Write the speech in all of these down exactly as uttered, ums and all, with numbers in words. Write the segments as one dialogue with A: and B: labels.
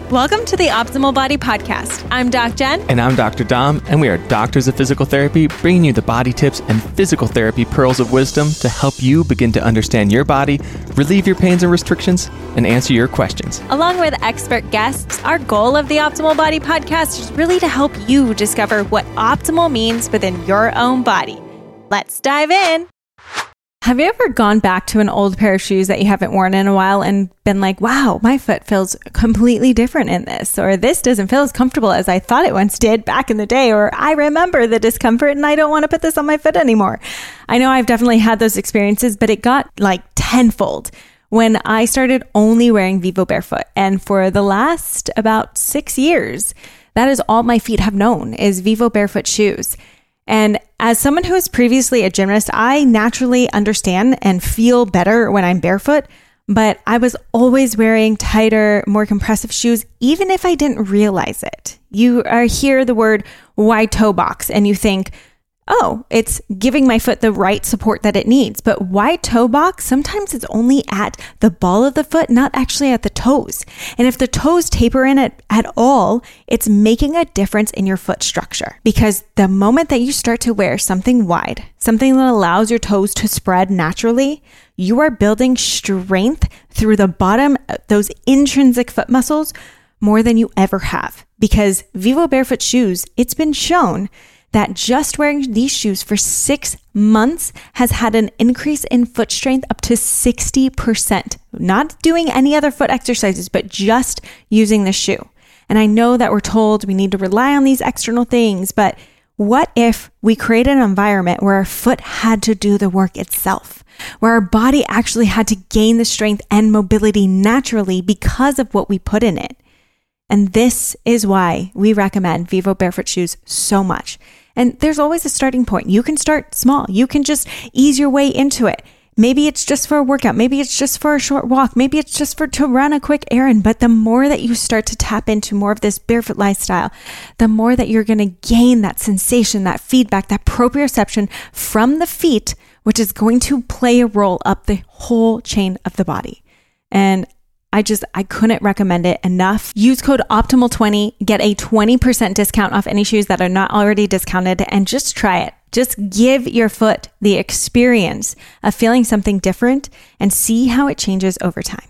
A: Welcome to the Optimal Body Podcast. I'm Doc Jen.
B: And I'm Doctor Dom, and we are doctors of physical therapy, bringing you the body tips and physical therapy pearls of wisdom to help you begin to understand your body, relieve your pains and restrictions, and answer your questions.
A: Along with expert guests, our goal of the Optimal Body Podcast is really to help you discover what optimal means within your own body. Let's dive in. Have you ever gone back to an old pair of shoes that you haven't worn in a while and been like, wow, my foot feels completely different in this, or this doesn't feel as comfortable as I thought it once did back in the day, or I remember the discomfort and I don't want to put this on my foot anymore. I know I've definitely had those experiences, but it got like tenfold when I started only wearing Vivo Barefoot. And for the last about six years, that is all my feet have known is Vivo Barefoot shoes. And as someone who was previously a gymnast, I naturally understand and feel better when I'm barefoot, but I was always wearing tighter, more compressive shoes, even if I didn't realize it. You are hear the word wide toe box and you think, oh, it's giving my foot the right support that it needs. But wide toe box, sometimes it's only at the ball of the foot, not actually at the toes. And if the toes taper in it at all, it's making a difference in your foot structure. Because the moment that you start to wear something wide, something that allows your toes to spread naturally, you are building strength through the bottom, those intrinsic foot muscles, more than you ever have. Because Vivo Barefoot shoes, it's been shown that just wearing these shoes for six months has had an increase in foot strength up to sixty percent. Not doing any other foot exercises, but just using the shoe. And I know that we're told we need to rely on these external things, but what if we create an environment where our foot had to do the work itself, where our body actually had to gain the strength and mobility naturally because of what we put in it? And this is why we recommend Vivo Barefoot shoes so much. And there's always a starting point. You can start small. You can just ease your way into it. Maybe it's just for a workout. Maybe it's just for a short walk. Maybe it's just for to run a quick errand. But the more that you start to tap into more of this barefoot lifestyle, the more that you're going to gain that sensation, that feedback, that proprioception from the feet, which is going to play a role up the whole chain of the body. And I just, I couldn't recommend it enough. Use code optimal twenty, get a twenty percent discount off any shoes that are not already discounted, and just try it. Just give your foot the experience of feeling something different and see how it changes over time.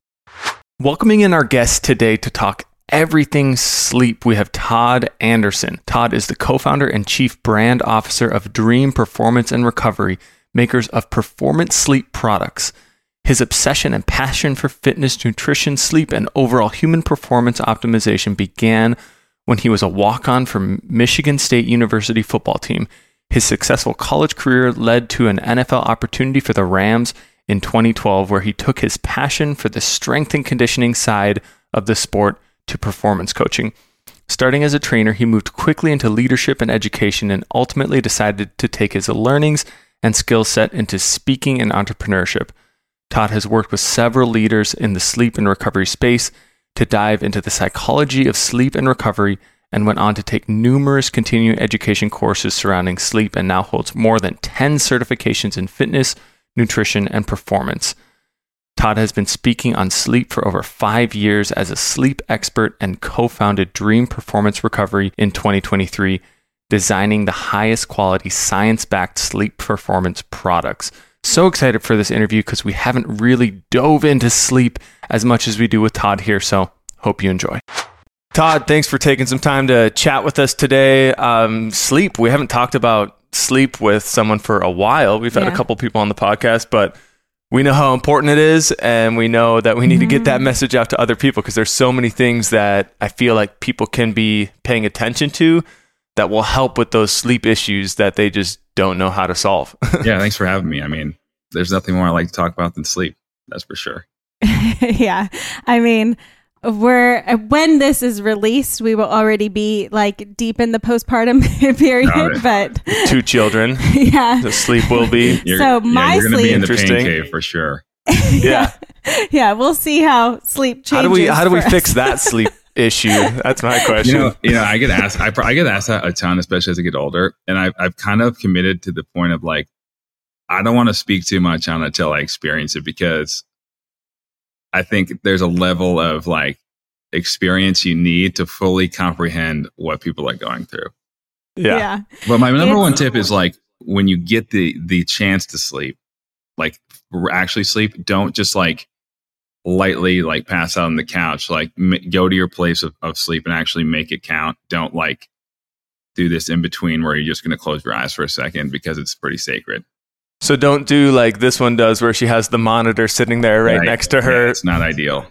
B: Welcoming in our guest today to talk everything sleep, we have Todd Anderson. Todd is the co-founder and chief brand officer of Dream Performance and Recovery, makers of performance sleep products. His obsession and passion for fitness, nutrition, sleep, and overall human performance optimization began when he was a walk-on for Michigan State University football team. His successful college career led to an N F L opportunity for the Rams in twenty twelve, where he took his passion for the strength and conditioning side of the sport to performance coaching. Starting as a trainer, he moved quickly into leadership and education and ultimately decided to take his learnings and skill set into speaking and entrepreneurship. Todd has worked with several leaders in the sleep and recovery space to dive into the psychology of sleep and recovery, and went on to take numerous continuing education courses surrounding sleep, and now holds more than ten certifications in fitness, nutrition, and performance. Todd has been speaking on sleep for over five years as a sleep expert and co-founded Dream Performance Recovery in twenty twenty-three, designing the highest quality science-backed sleep performance products. So excited for this interview because we haven't really dove into sleep as much as we do with Todd here, so hope you enjoy. Todd, thanks for taking some time to chat with us today. Um, sleep, we haven't talked about sleep with someone for a while. We've had yeah. a couple people on the podcast, but we know how important it is, and we know that we need mm-hmm. to get that message out to other people because there's so many things that I feel like people can be paying attention to that will help with those sleep issues that they just don't know how to solve.
C: Yeah, thanks for having me. I mean, there's nothing more I like to talk about than sleep. That's for sure.
A: Yeah. I mean, we're when this is released, we will already be like deep in the postpartum period, but
B: two children.
A: Yeah.
B: The sleep will be.
C: You're,
A: so my
C: yeah, you're gonna
A: sleep
C: be in the pain cave for sure.
B: Yeah.
A: Yeah. We'll see how sleep changes.
B: How do we, how do we fix
A: us.
B: that sleep issue? That's my question.
C: You know, you know, I get asked, I, I get asked that a ton, especially as I get older. And I've, I've kind of committed to the point of like, I don't want to speak too much on it until I experience it, because I think there's a level of like experience you need to fully comprehend what people are going through.
B: Yeah.
A: yeah.
C: But my number
A: It's-
C: one tip is like, when you get the the chance to sleep, like actually sleep, don't just like lightly like pass out on the couch. Like m- go to your place of, of sleep and actually make it count. Don't like do this in between where you're just going to close your eyes for a second because it's pretty sacred.
B: So don't do like this one does where she has the monitor sitting there right, right. next to her.
C: Yeah, it's not ideal.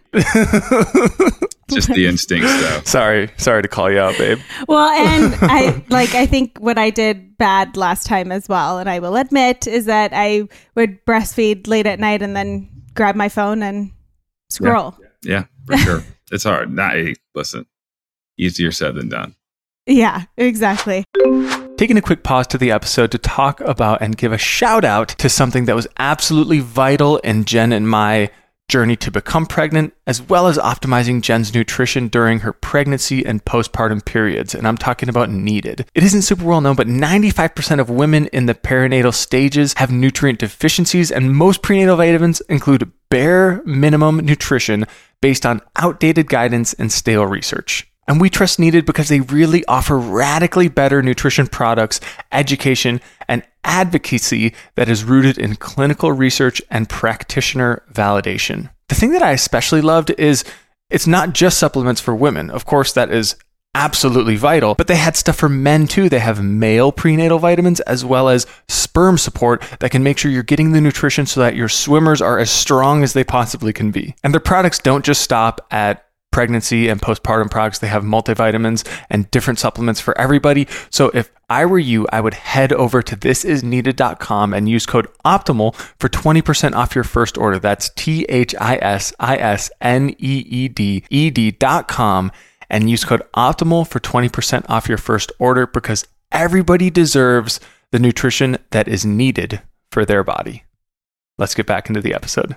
C: Just the instincts though.
B: Sorry. Sorry to call you out, babe.
A: Well, and I like I think what I did bad last time as well, and I will admit, is that I would breastfeed late at night and then grab my phone and scroll.
C: Yeah, yeah, for sure. It's hard. Not a listen. Easier said than done.
A: Yeah, exactly.
B: Taking a quick pause to the episode to talk about and give a shout out to something that was absolutely vital in Jen and my journey to become pregnant, as well as optimizing Jen's nutrition during her pregnancy and postpartum periods. And I'm talking about Needed. It isn't super well known, but ninety-five percent of women in the perinatal stages have nutrient deficiencies, and most prenatal vitamins include bare minimum nutrition based on outdated guidance and stale research. And we trust Needed because they really offer radically better nutrition products, education, and advocacy that is rooted in clinical research and practitioner validation. The thing that I especially loved is it's not just supplements for women. Of course, that is absolutely vital, but they had stuff for men too. They have male prenatal vitamins as well as sperm support that can make sure you're getting the nutrition so that your swimmers are as strong as they possibly can be. And their products don't just stop at pregnancy and postpartum products. They have multivitamins and different supplements for everybody. So if I were you, I would head over to this is needed dot com and use code OPTIMAL for twenty percent off your first order. That's T H I S I S N E E D E D dot com and use code OPTIMAL for twenty percent off your first order, because everybody deserves the nutrition that is needed for their body. Let's get back into the episode.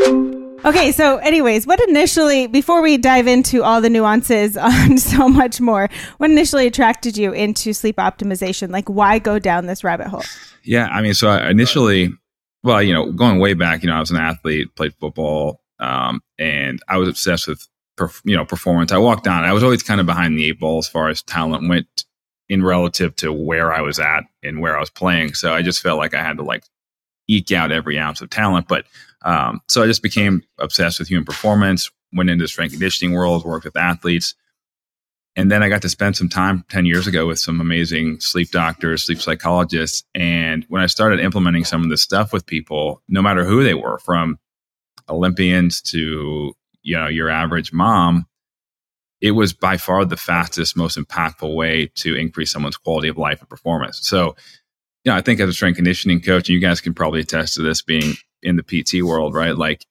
A: Okay, so anyways, what initially, before we dive into all the nuances on so much more, what initially attracted you into sleep optimization? Like, why go down this rabbit hole?
C: Yeah, I mean, so I initially, well, you know, going way back, you know, I was an athlete, played football, um, and I was obsessed with, perf- you know, performance. I walked down. I was always kind of behind the eight ball as far as talent went in relative to where I was at and where I was playing. So I just felt like I had to like eke out every ounce of talent. But um, so I just became obsessed with human performance, went into the strength conditioning world, worked with athletes. And then I got to spend some time ten years ago with some amazing sleep doctors, sleep psychologists. And when I started implementing some of this stuff with people, no matter who they were, from Olympians to, you know, your average mom, it was by far the fastest, most impactful way to increase someone's quality of life and performance. So, you know, I think as a strength conditioning coach, and you guys can probably attest to this being in the P T world, right? Like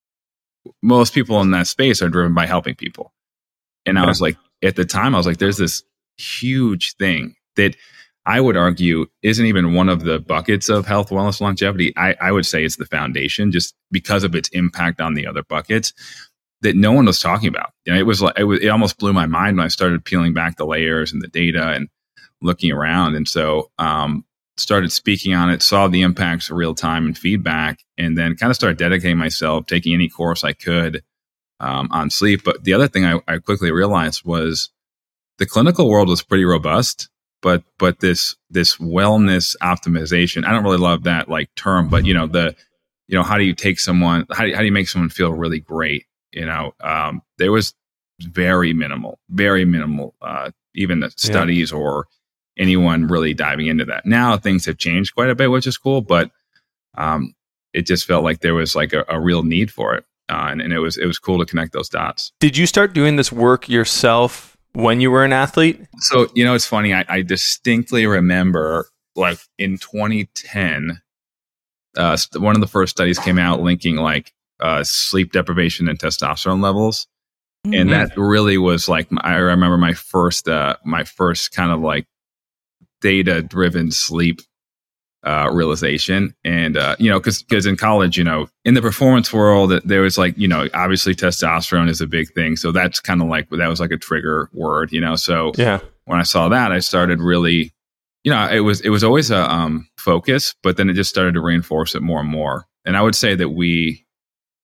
C: most people in that space are driven by helping people. And I was like, at the time, I was like, there's this huge thing that I would argue isn't even one of the buckets of health, wellness, longevity. I, I would say it's the foundation, just because of its impact on the other buckets that no one was talking about. You know, it was like, it, was, it almost blew my mind when I started peeling back the layers and the data and looking around. And so, um, started speaking on it, saw the impacts of real time and feedback, and then kind of started dedicating myself, taking any course I could um, on sleep. But the other thing I, I quickly realized was the clinical world was pretty robust, but but this this wellness optimization, I don't really love that like term, but you know, the you know, how do you take someone, how do you, how do you make someone feel really great? You know, um, there was very minimal, very minimal, uh, even the studies yeah. or anyone really diving into that. Now things have changed quite a bit, which is cool, but um, it just felt like there was like a, a real need for it. Uh, and, and it was, it was cool to connect those dots.
B: Did you start doing this work yourself when you were an athlete?
C: So, you know, it's funny. I, I distinctly remember like in twenty ten, uh, one of the first studies came out linking like uh, sleep deprivation and testosterone levels. Mm-hmm. And that really was like, I remember my first, uh, my first kind of like data-driven sleep uh, realization. And, uh, you know, because because in college, you know, in the performance world, there was like, you know, obviously testosterone is a big thing. So that's kind of like, that was like a trigger word, you know. So
B: yeah.
C: when I saw that, I started really, you know, it was it was always a um, focus, but then it just started to reinforce it more and more. And I would say that we,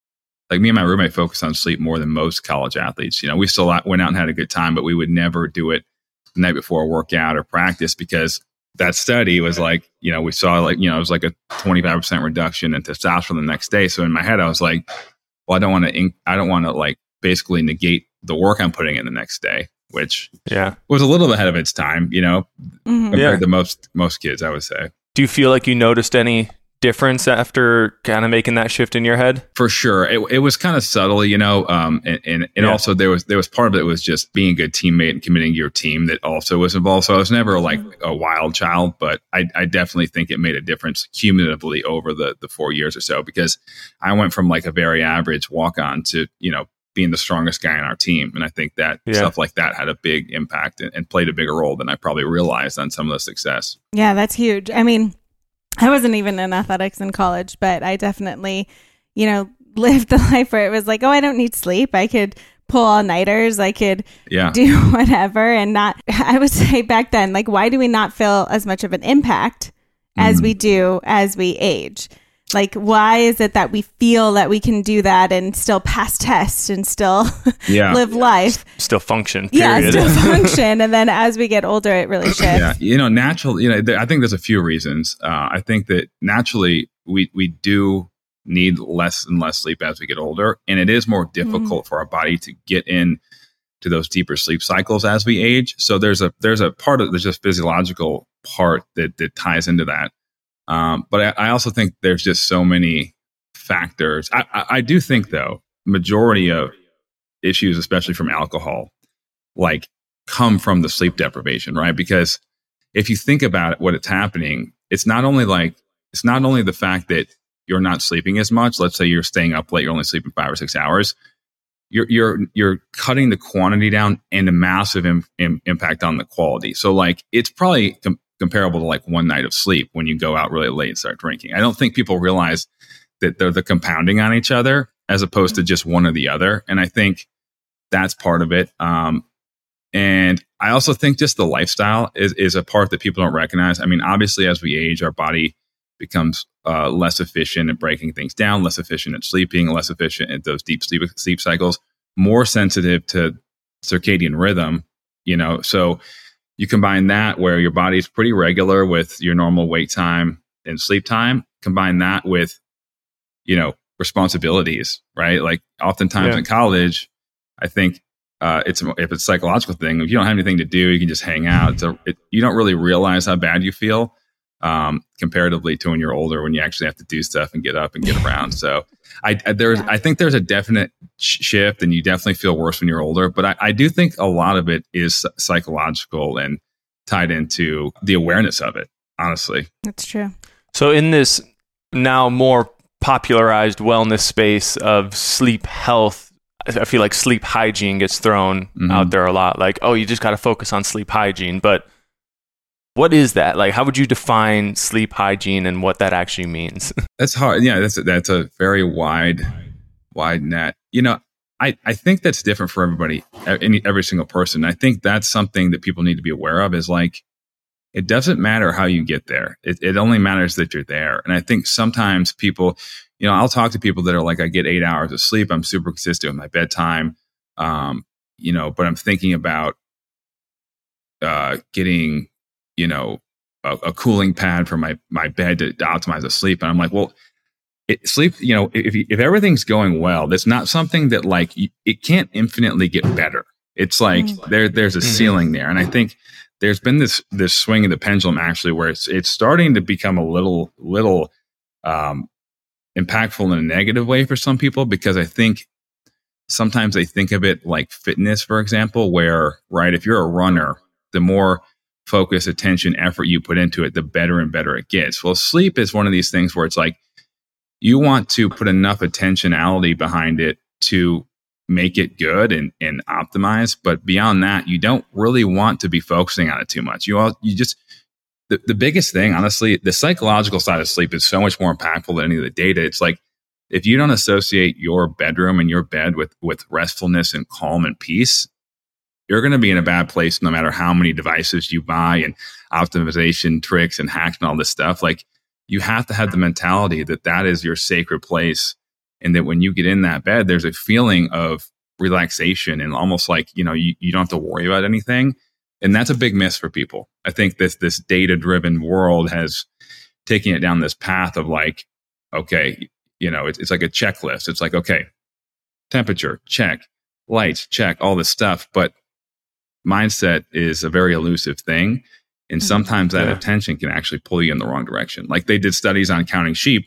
C: like me and my roommate focused on sleep more than most college athletes. You know, we still went out and had a good time, but we would never do it the night before a workout or practice, because that study was like, you know, we saw like, you know, it was like a twenty-five percent reduction in testosterone the next day. So in my head, I was like, well, I don't want to, inc- I don't want to like basically negate the work I'm putting in the next day, which
B: yeah
C: was a little ahead of its time, you know,
A: Mm-hmm.
C: compared
B: Yeah.
C: to most, most kids, I would say.
B: Do you feel like you noticed any difference after kind of making that shift in your head?
C: For sure. It, it was kind of subtle, you know, um, and, and, and
B: Yeah.
C: also there was, there was part of it was just being a good teammate and committing to your team that also was involved. So I was never like a wild child, but I, I definitely think it made a difference cumulatively over the, the four years or so, because I went from like a very average walk on to, you know, being the strongest guy on our team. And I think that
B: Yeah.
C: stuff like that had a big impact and, and played a bigger role than I probably realized on some of the success.
A: Yeah, that's huge. I mean, I wasn't even in athletics in college, but I definitely, you know, lived the life where it was like, oh, I don't need sleep. I could pull all nighters. I could
C: Yeah.
A: do whatever. And not, I would say back then, like, why do we not feel as much of an impact as
C: Mhm.
A: we do as we age? Like, why is it that we feel that we can do that and still pass tests and still
C: Yeah.
A: live life?
B: Still function,
A: Yeah,
B: period.
A: still function. And then as we get older, it really shifts.
C: Yeah, you know, natural. You know, there, I think there's a few reasons. Uh, I think that naturally we we do need less and less sleep as we get older, and it is more difficult for our body to get in to those deeper sleep cycles as we age. So there's a there's a part of there's just physiological part that that ties into that. Um, but I, I also think there's just so many factors. I, I, I do think though, majority of issues, especially from alcohol, like come from the sleep deprivation, right? Because if you think about it, what it's happening, it's not only like, it's not only the fact that you're not sleeping as much. Let's say you're staying up late, you're only sleeping five or six hours. You're, you're, you're cutting the quantity down and a massive im- im- impact on the quality. So like, it's probably com- comparable to like one night of sleep when you go out really late and start drinking. I don't think people realize that they're the compounding on each other as opposed to just one or the other. And I think that's part of it. Um, And I also think just the lifestyle is, is a part that people don't recognize. I mean, obviously, as we age, our body becomes uh, less efficient at breaking things down, less efficient at sleeping, less efficient at those deep sleep, sleep cycles, more sensitive to circadian rhythm, you know. So you combine that where your body's pretty regular with your normal wake time and sleep time, combine that with, you know, responsibilities, right? Like oftentimes
B: Yeah.
C: in college, I think Uh, it's if it's a psychological thing. If you don't have anything to do, you can just hang out. It's a, it, you don't really realize how bad you feel um, comparatively to when you're older, when you actually have to do stuff and get up and get around. So I, I there's
A: Yeah.
C: I think there's a definite sh- shift, and you definitely feel worse when you're older. But I, I do think a lot of it is psychological and tied into the awareness of it. Honestly,
A: That's true.
B: So in this now more popularized wellness space of sleep health, I feel like sleep hygiene gets thrown
C: Mhm.
B: out there a lot. Like, oh, you just got to focus on sleep hygiene. But what is that? Like, how would you define sleep hygiene and what that actually means?
C: that's hard. Yeah, that's a, that's a very wide wide net. You know, I, I think that's different for everybody, any, every single person. I think that's something that people need to be aware of is like, it doesn't matter how you get there. It, it only matters that you're there. And I think sometimes people, you know, I'll talk to people that are like, I get eight hours of sleep. I'm super consistent with my bedtime. Um, you know, but I'm thinking about uh, getting, you know, a, a cooling pad for my, my bed to, to optimize the sleep. And I'm like, well, it, sleep, you know, if, if everything's going well, that's not something that like, you, it can't infinitely get better. It's like
A: Mm.
C: there, there's a ceiling there. And I think there's been this, this swing of the pendulum actually, where it's, it's starting to become a little, little, um, impactful in a negative way for some people, because I think sometimes they think of it like fitness, for example, where, right, if you're a runner, the more focus, attention, effort you put into it, the better and better it gets. Well, sleep is one of these things where it's like you want to put enough attentionality behind it to make it good and, and optimize. But beyond that, you don't really want to be focusing on it too much. You all, you just, The, the biggest thing, honestly, the psychological side of sleep is so much more impactful than any of the data. It's like, if you don't associate your bedroom and your bed with, with restfulness and calm and peace, you're going to be in a bad place no matter how many devices you buy and optimization tricks and hacks and all this stuff. Like, you have to have the mentality that that is your sacred place And that when you get in that bed, there's a feeling of relaxation and almost like, you know, you, you don't have to worry about anything. And that's a big miss for people. I think this, this data-driven world has taken it down this path of like, okay, you know, it's, it's like a checklist. It's like, okay, temperature, check, lights, check, all this stuff. But mindset is a very elusive thing. And sometimes that
B: yeah.
C: attention can actually pull you in the wrong direction. Like they did studies on counting sheep,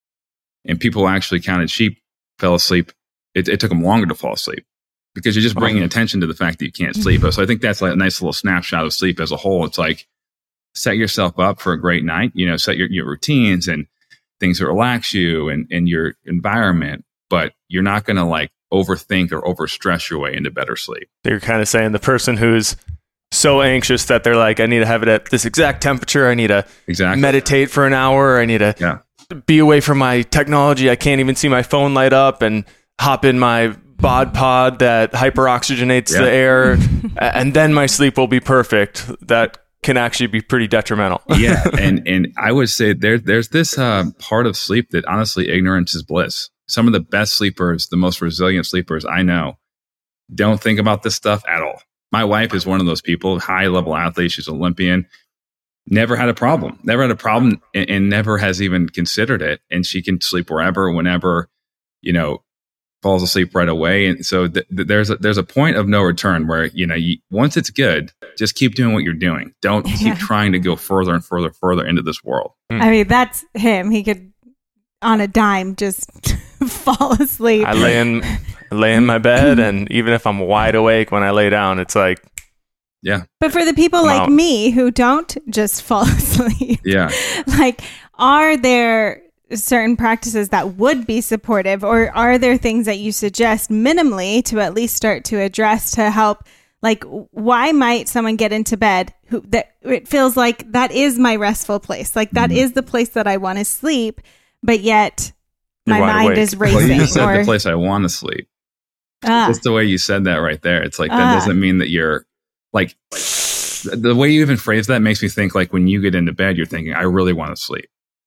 C: and people who actually counted sheep fell asleep. It, it took them longer to fall asleep because you're just bringing
B: oh.
C: attention to the fact that you can't sleep. So I think that's like a nice little snapshot of sleep as a whole. It's like set yourself up for a great night, you know, set your, your routines and things that relax you and, and your environment, but you're not going to like overthink or overstress your way into better sleep.
B: You're kind of saying the person who's so anxious that they're like, I need to have it at this exact temperature. I need to
C: exactly.
B: meditate for an hour. I need to
C: yeah.
B: be away from my technology. I can't even see my phone light up, and hop in my bod pod that hyperoxygenates
C: yeah.
B: the air, and then my sleep will be perfect. That can actually be pretty detrimental.
C: yeah. And, and I would say there, there's this uh, part of sleep that honestly, ignorance is bliss. Some of the best sleepers, the most resilient sleepers I know, don't think about this stuff at all. My wife is one of those people, high level athlete. She's an Olympian, never had a problem, never had a problem and, and never has even considered it. And she can sleep wherever, whenever, you know, falls asleep right away. And so th- th- there's a, there's a point of no return where, you know, you, once it's good, just keep doing what you're doing. Don't keep
A: Yeah.
C: trying to go further and further, further into this world.
A: I mean, that's him. He could, on a dime, just fall asleep.
B: I lay in, I lay in my bed, and even if I'm wide awake when I lay down, it's like,
C: yeah.
A: But for the people
B: I'm
A: like
B: out.
A: me who don't just fall asleep,
C: Yeah.
A: like, are there certain practices that would be supportive, or are there things that you suggest minimally to at least start to address to help? Like, why might someone get into bed who that it feels like that is my restful place, like that
C: Mhm.
A: is the place that I want to sleep, but yet
B: You're
A: my
B: wide
A: mind
B: awake.
A: is racing?
C: Well, you just said
A: or
C: the place I want to sleep.
A: ah,
C: Just the way you said that right there. It's like, that
A: Ah.
C: doesn't mean that you're like, the way you even phrase that makes me think like when you get into bed, you're thinking, I really want to sleep,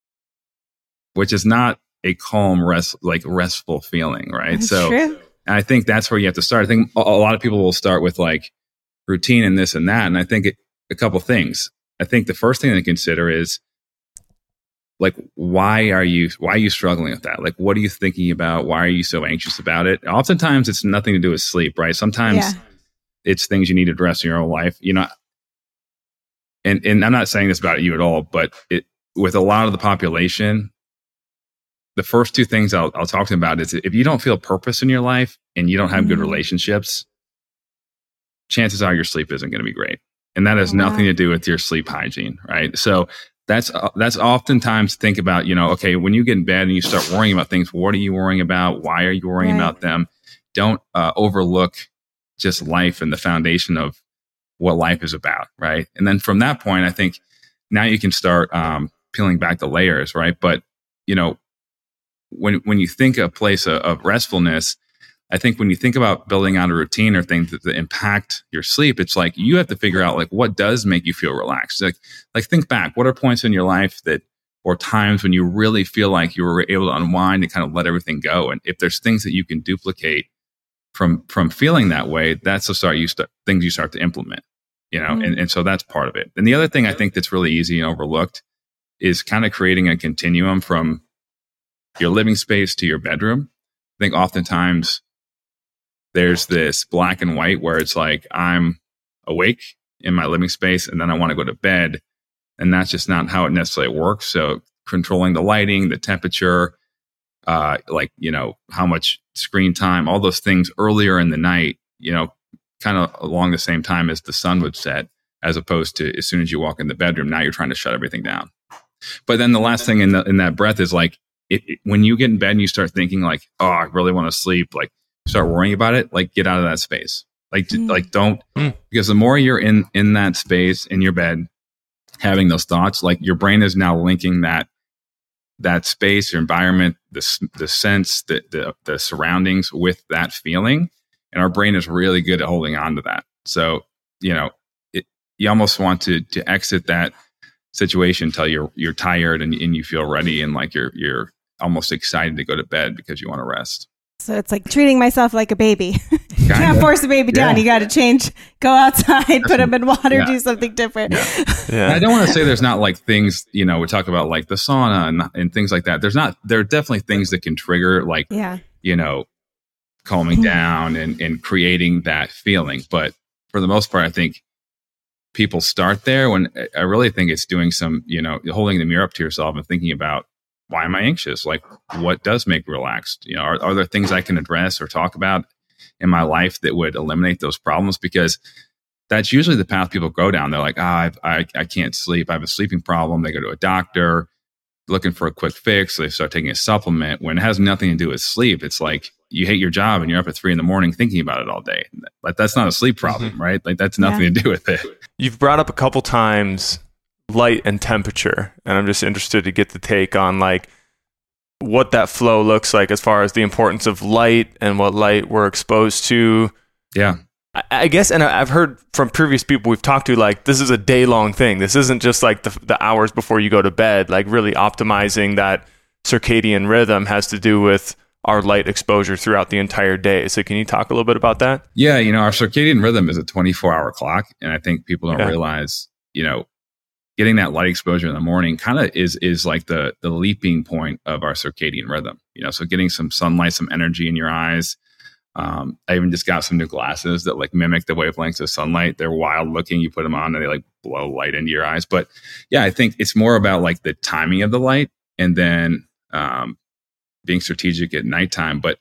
C: which is not a calm, rest, like restful feeling. Right.
A: that's
C: So
A: true.
C: I think that's where you have to start. I think a, a lot of people will start with like routine and this and that. And I think it, a couple things. I think the first thing to consider is like, why are you, why are you struggling with that? Like, what are you thinking about? Why are you so anxious about it? Oftentimes it's nothing to do with sleep, right? Sometimes
A: Yeah.
C: it's things you need to address in your own life, you know, and, and I'm not saying this about you at all, but it, with a lot of the population, the first two things I'll, I'll talk to them about is if you don't feel purpose in your life and you don't have good
A: Mhm.
C: relationships, chances are your sleep isn't going to be great. And that has
A: Wow.
C: nothing to do with your sleep hygiene, right? So that's, uh, that's oftentimes think about, you know, okay, when you get in bed and you start worrying about things, what are you worrying about? Why are you worrying
A: Right.
C: about them? Don't uh, overlook just life and the foundation of what life is about, right? And then from that point, I think now you can start um, peeling back the layers, right? But, you know, when when you think a place of, of restfulness, I think when you think about building out a routine or things that, that impact your sleep, it's like you have to figure out like what does make you feel relaxed. Like, like think back, what are points in your life that, or times when you really feel like you were able to unwind and kind of let everything go? And if there's things that you can duplicate from from feeling that way, that's the start you start things you start to implement. You know,
A: Mm.
C: and, and so that's part of it. And the other thing I think that's really easy and overlooked is kind of creating a continuum from your living space to your bedroom. I think oftentimes there's this black and white where it's like I'm awake in my living space and then I want to go to bed. And that's just not how it necessarily works. So controlling the lighting, the temperature, uh, like, you know, how much screen time, all those things earlier in the night, you know, kind of along the same time as the sun would set, as opposed to as soon as you walk in the bedroom, now you're trying to shut everything down. But then the last thing in, the, in that breath is like, it, it, when you get in bed and you start thinking like, oh, I really want to sleep, like start worrying about it, like get out of that space. Like,
A: Mm.
C: like don't,
B: Mm.
C: because the more you're in, in that space in your bed, having those thoughts, like your brain is now linking that, that space, your environment, the, s- the sense, the, the, the surroundings with that feeling. And our brain is really good at holding on to that. So, you know, it, you almost want to, to exit that situation until you're, you're tired and, and you feel ready and like you're, you're almost excited to go to bed because you want to rest.
D: So it's like treating myself like a baby. You can't force a baby down. Yeah. You got to change, go outside, put them in water, yeah. do something different.
C: Yeah. Yeah. I don't want to say there's not like things, you know, we talk about like the sauna and, and things like that. There's not, there are definitely things that can trigger like, yeah. you know, calming down and, and creating that feeling. But for the most part, I think people start there when I really think it's doing some, you know, holding the mirror up to yourself and thinking about, why am I anxious? Like, what does make me relaxed? You know, are, are there things I can address or talk about in my life that would eliminate those problems? Because that's usually the path people go down. They're like, ah, oh, I, I can't sleep. I have a sleeping problem. They go to a doctor looking for a quick fix. So they start taking a supplement when it has nothing to do with sleep. It's like you hate your job and you're up at three in the morning thinking about it all day. Like, that's not a sleep problem, mm-hmm. right? Like, that's nothing yeah. to do with it.
B: You've brought up a couple times light and temperature, and I'm just interested to get the take on like what that flow looks like as far as the importance of light and what light we're exposed to.
C: Yeah.
B: I, I guess, and I've heard from previous people we've talked to, like, this is a day-long thing. This isn't just like the, the hours before you go to bed. Like, really optimizing that circadian rhythm has to do with our light exposure throughout the entire day. So can you talk a little bit about that?
C: Yeah, you know, our circadian rhythm is a twenty-four hour clock, and I think people don't yeah. realize, you know, getting that light exposure in the morning kind of is is like the the leaping point of our circadian rhythm. You know, so getting some sunlight, some energy in your eyes. Um, I even just got some new glasses that like mimic the wavelengths of sunlight. They're wild looking. You put them on and they like blow light into your eyes. But yeah, I think it's more about like the timing of the light and then um, being strategic at nighttime. But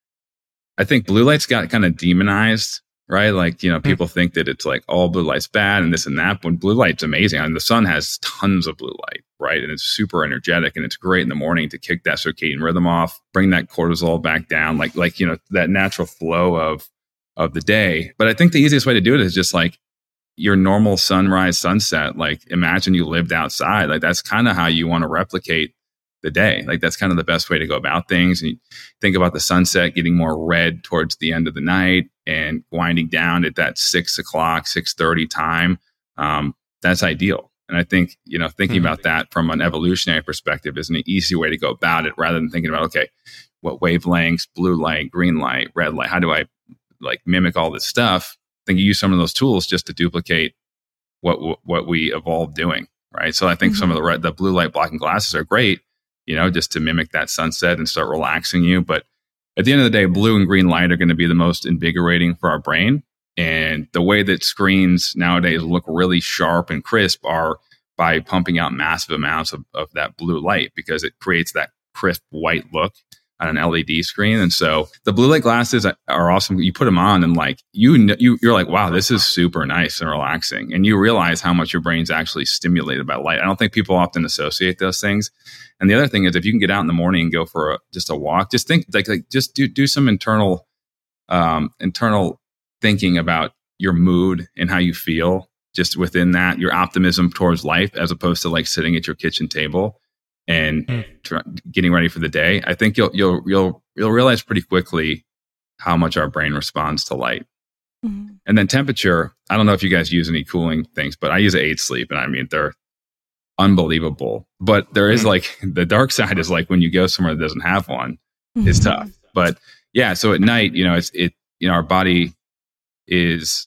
C: I think blue light's got kind of demonized. Right? Like, you know, people mm-hmm. think that it's like all blue light's bad and this and that. When blue light's amazing. I mean, the sun has tons of blue light, right? And it's super energetic and it's great in the morning to kick that circadian rhythm off, bring that cortisol back down, like, like, you know, that natural flow of, of the day. But I think the easiest way to do it is just like your normal sunrise, sunset. Like, imagine you lived outside. Like, that's kind of how you want to replicate the day. Like, that's kind of the best way to go about things. And you think about the sunset getting more red towards the end of the night and winding down at that six o'clock, six thirty time. Um, that's ideal. And I think, you know, thinking mm-hmm. about that from an evolutionary perspective is an easy way to go about it rather than thinking about, okay, what wavelengths, blue light, green light, red light, how do I like mimic all this stuff? I think you use some of those tools just to duplicate what, what we evolved doing. Right. So I think mm-hmm. some of the red, the blue light blocking glasses are great, you know, just to mimic that sunset and start relaxing you. But at the end of the day, blue and green light are going to be the most invigorating for our brain. And the way that screens nowadays look really sharp and crisp are by pumping out massive amounts of, of that blue light because it creates that crisp white look on an L E D screen. And so the blue light glasses are awesome. You put them on and like, you, you, you're like, wow, this is super nice and relaxing. And you realize how much your brain's actually stimulated by light. I don't think people often associate those things. And the other thing is if you can get out in the morning and go for a, just a walk, just think like, like just do, do some internal, um, internal thinking about your mood and how you feel just within that, your optimism towards life, as opposed to like sitting at your kitchen table and mm. tr- getting ready for the day. I think you'll, you'll, you'll, you'll realize pretty quickly how much our brain responds to light. Mm-hmm. And then temperature. I don't know if you guys use any cooling things, but I use Eight Sleep, and I mean, they're unbelievable. But there is like the dark side is like when you go somewhere that doesn't have one, mm-hmm. it's tough. But yeah, so at night, you know, it's, it, you know, our body is,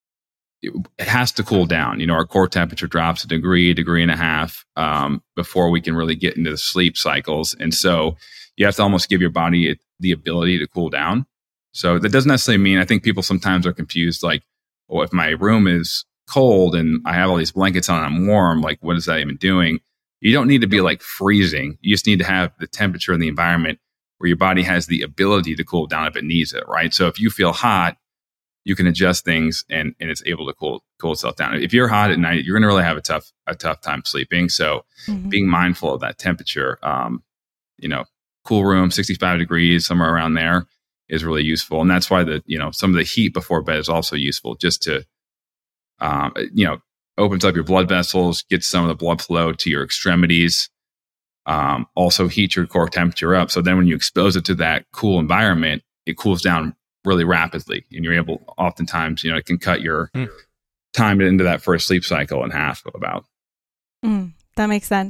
C: it has to cool down. You know, our core temperature drops a degree, degree and a half um, before we can really get into the sleep cycles. And so you have to almost give your body the ability to cool down. So that doesn't necessarily mean, I think people sometimes are confused, like, oh, if my room is cold and I have all these blankets on, I'm warm, like, what is that even doing? You don't need to be like freezing. You just need to have the temperature in the environment where your body has the ability to cool down if it needs it, right? So if you feel hot, you can adjust things and, and it's able to cool cool itself down. If you're hot at night, you're going to really have a tough a tough time sleeping. So mm-hmm. being mindful of that temperature, um, you know, cool room, sixty-five degrees, somewhere around there is really useful. And that's why the, you know, some of the heat before bed is also useful, just to, um, you know, opens up your blood vessels, gets some of the blood flow to your extremities, um, also heat your core temperature up. So then when you expose it to that cool environment, it cools down really rapidly, and you're able, oftentimes, you know, it can cut your mm. time into that first sleep cycle in half about.
D: Mm, that makes sense.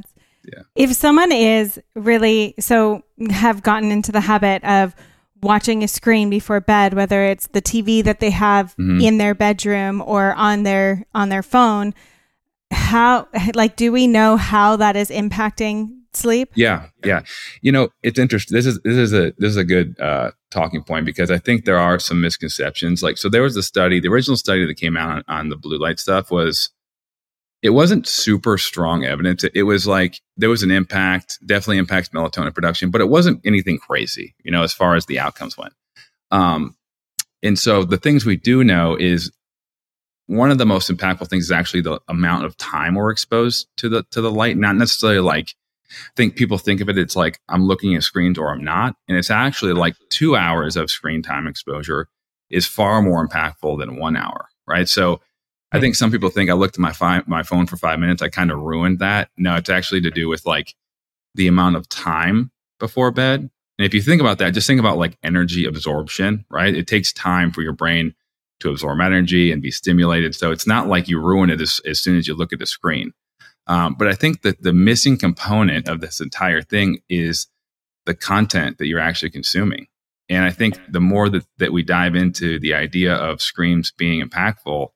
C: Yeah.
D: If someone is really, so have gotten into the habit of watching a screen before bed, whether it's the T V that they have mm-hmm. in their bedroom or on their, on their phone, how, like, do we know how that is impacting sleep?
C: Yeah. Yeah. You know, it's interesting. This is, this is a, this is a good uh, talking point, because I think there are some misconceptions. Like, so there was a study, the original study that came out on, on the blue light stuff was, it wasn't super strong evidence. It, it was like, there was an impact, definitely impacts melatonin production, but it wasn't anything crazy, you know, as far as the outcomes went. Um, and so the things we do know is one of the most impactful things is actually the amount of time we're exposed to the, to the light, not necessarily like, I think people think of it, it's like I'm looking at screens or I'm not. And it's actually like two hours of screen time exposure is far more impactful than one hour, right? So I think some people think I looked at my fi- my phone for five minutes, I kind of ruined that. No, it's actually to do with like the amount of time before bed. And if you think about that, just think about like energy absorption, right? It takes time for your brain to absorb energy and be stimulated. So it's not like you ruin it as, as soon as you look at the screen. Um, but I think that the missing component of this entire thing is the content that you're actually consuming. And I think the more that, that we dive into the idea of screens being impactful,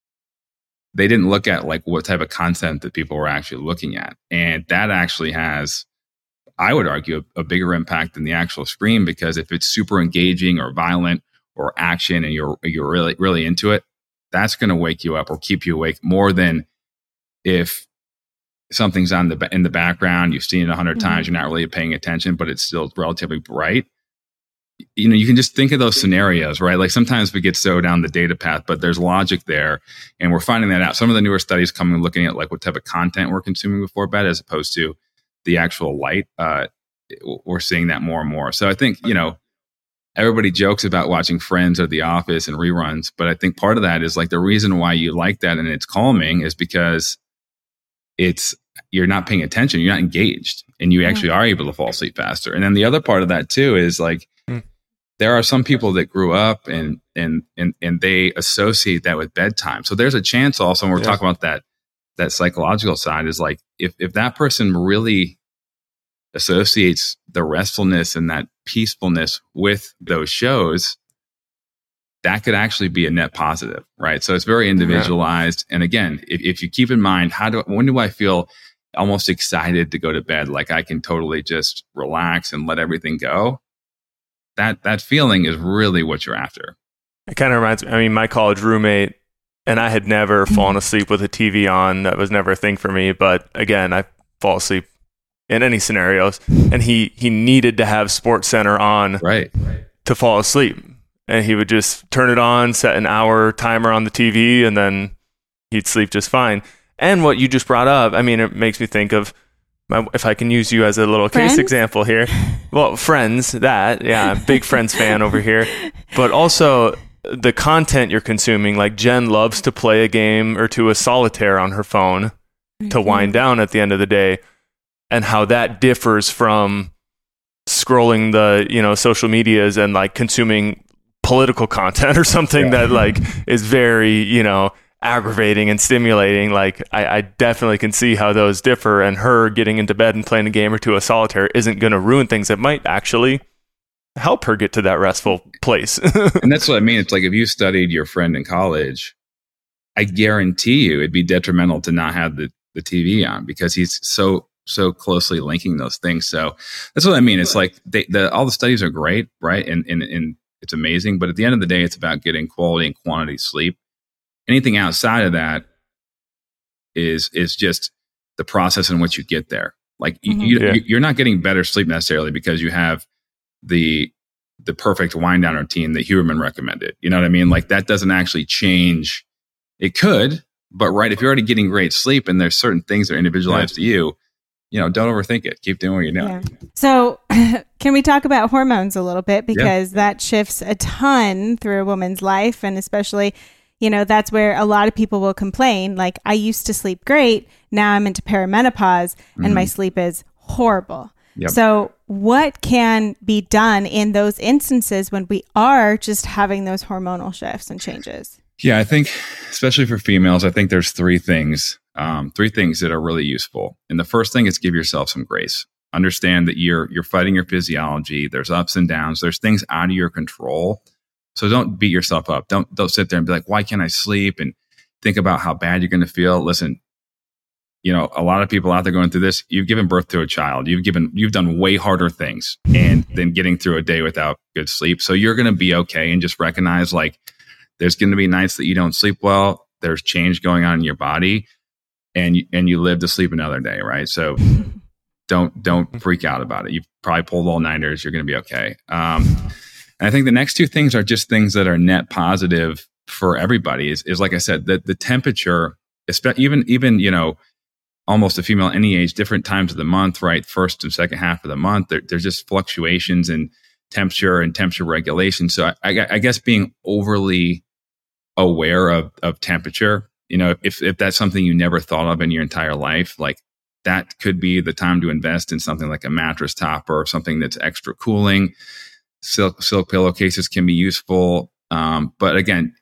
C: they didn't look at like what type of content that people were actually looking at. And that actually has, I would argue, a, a bigger impact than the actual screen, because if it's super engaging or violent or action and you're you're really, really into it, that's going to wake you up or keep you awake more than if something's on the in the background, you've seen it a hundred mm-hmm. times, you're not really paying attention, but it's still relatively bright. You know, you can just think of those scenarios, right? Like sometimes we get so down the data path, but there's logic there, and we're finding that out. Some of the newer studies coming looking at like what type of content we're consuming before bed, as opposed to the actual light. Uh, we're seeing that more and more. So I think, you know, everybody jokes about watching Friends or The Office and reruns, but I think part of that is like the reason why you like that and it's calming is because it's you're not paying attention, you're not engaged, and you actually are able to fall asleep faster. And then the other part of that too is like, there are some people that grew up and and and and they associate that with bedtime. So there's a chance also, when we're yeah. talking about that that psychological side, is like if if that person really associates the restfulness and that peacefulness with those shows, that could actually be a net positive, right? So it's very individualized. Yeah. And again, if, if you keep in mind, how do when do I feel almost excited to go to bed, like I can totally just relax and let everything go? That that feeling is really what you're after.
B: It kind of reminds me, I mean, my college roommate and I had never fallen asleep with a T V on. That was never a thing for me. But again, I fall asleep in any scenarios. And he, he needed to have SportsCenter on
C: right.
B: to fall asleep. And he would just turn it on, set an hour timer on the T V, and then he'd sleep just fine. And what you just brought up, I mean, it makes me think of, My, if I can use you as a little Friends? Case example here. Well, Friends, that, yeah, big Friends fan over here. But also the content you're consuming, like Jen loves to play a game or two of solitaire on her phone mm-hmm. to wind down at the end of the day, and how that differs from scrolling the, you know, social medias and like consuming political content or something yeah. that like is very, you know, aggravating and stimulating. Like I, I definitely can see how those differ, and her getting into bed and playing a game or two of solitaire isn't going to ruin things. It might actually help her get to that restful place.
C: And that's what I mean. It's like if you studied your friend in college, I guarantee you it'd be detrimental to not have the, the T V on, because he's so so closely linking those things. So that's what I mean. It's like they, the all the studies are great, right? And, and and it's amazing. But at the end of the day, it's about getting quality and quantity sleep. Anything outside of that is is just the process in which you get there. Like mm-hmm. you, yeah. you're not getting better sleep necessarily because you have the the perfect wind down routine that Huberman recommended. You know what I mean? Like that doesn't actually change. It could, but right, if you're already getting great sleep and there's certain things that are individualized yeah. to you, you know, don't overthink it. Keep doing what you're doing.
D: Yeah. So can we talk about hormones a little bit? Because yeah. that shifts a ton through a woman's life, and especially, you know, that's where a lot of people will complain. Like, I used to sleep great. Now I'm into perimenopause and mm-hmm. my sleep is horrible. Yep. So what can be done in those instances when we are just having those hormonal shifts and changes?
C: Yeah, I think especially for females, I think there's three things Um, three things that are really useful. And the first thing is give yourself some grace. Understand that you're you're fighting your physiology. There's ups and downs. There's things out of your control. So don't beat yourself up. Don't don't sit there and be like, why can't I sleep? And think about how bad you're going to feel. Listen, you know, a lot of people out there going through this, you've given birth to a child. You've given you've done way harder things and than getting through a day without good sleep. So you're going to be okay, and just recognize like there's going to be nights that you don't sleep well. There's change going on in your body, and you, and you live to sleep another day, right? So don't don't freak out about it. You've probably pulled all-nighters. You're going to be okay. Um, and I think the next two things are just things that are net positive for everybody. Is, is like I said, the the temperature, even even you know, almost a female any age, different times of the month, right? First and second half of the month, there, there's just fluctuations in temperature and temperature regulation. So I, I, I guess being overly aware of of temperature, you know, if if that's something you never thought of in your entire life, like that could be the time to invest in something like a mattress topper or something that's extra cooling. Silk silk pillowcases can be useful, um, but again,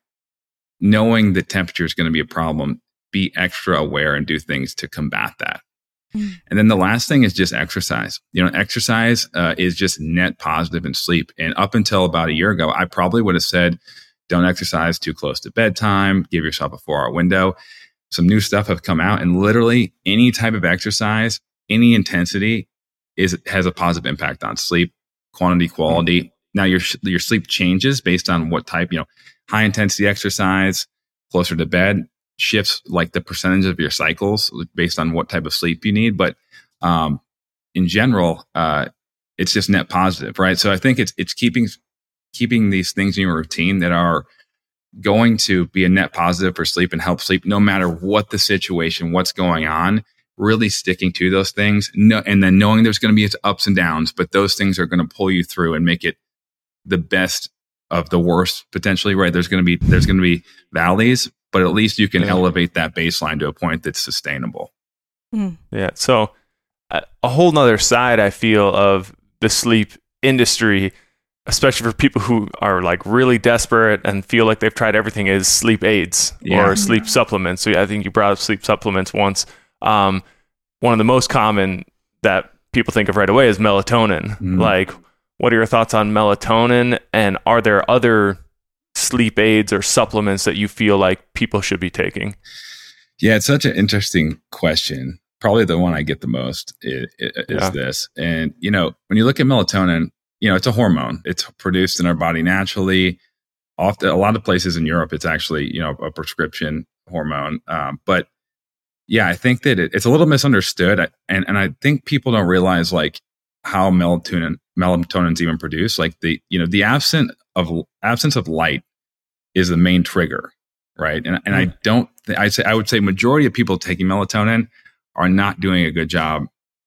C: knowing that temperature is going to be a problem, be extra aware and do things to combat that. Mm. And then the last thing is just exercise. You know, exercise uh, is just net positive in sleep. And up until about a year ago, I probably would have said, don't exercise too close to bedtime. Give yourself a four-hour window. Some new stuff have come out, and literally any type of exercise, any intensity, is has a positive impact on sleep, quantity, quality. Mm. Now your your sleep changes based on what type. You know, high intensity exercise, closer to bed, shifts like the percentage of your cycles based on what type of sleep you need. But um, in general, uh, it's just net positive, right? So I think it's it's keeping keeping these things in your routine that are going to be a net positive for sleep and help sleep no matter what the situation, what's going on, really sticking to those things. No, and then knowing there's going to be its ups and downs, but those things are going to pull you through and make it the best of the worst potentially, right? There's going to be, there's going to be valleys, but at least you can yeah. elevate that baseline to a point that's sustainable.
B: Mm. Yeah. So uh, a whole nother side, I feel, of the sleep industry, especially for people who are like really desperate and feel like they've tried everything, is sleep aids yeah. or sleep yeah. supplements. So I think you brought up sleep supplements once. Um, one of the most common that people think of right away is melatonin. Mm. Like, what are your thoughts on melatonin? And are there other sleep aids or supplements that you feel like people should be taking?
C: Yeah, it's such an interesting question. Probably the one I get the most is, is yeah. this. And, you know, when you look at melatonin, you know, it's a hormone. It's produced in our body naturally. Often, a lot of places in Europe, it's actually, you know, a prescription hormone. Um, but yeah, I think that it, it's a little misunderstood. I, and, and I think people don't realize like how melatonin melatonin's even produced. Like the, you know, the absence of absence of light is the main trigger, right? And and mm. I don't, th- I say I would say majority of people taking melatonin are not doing a good job,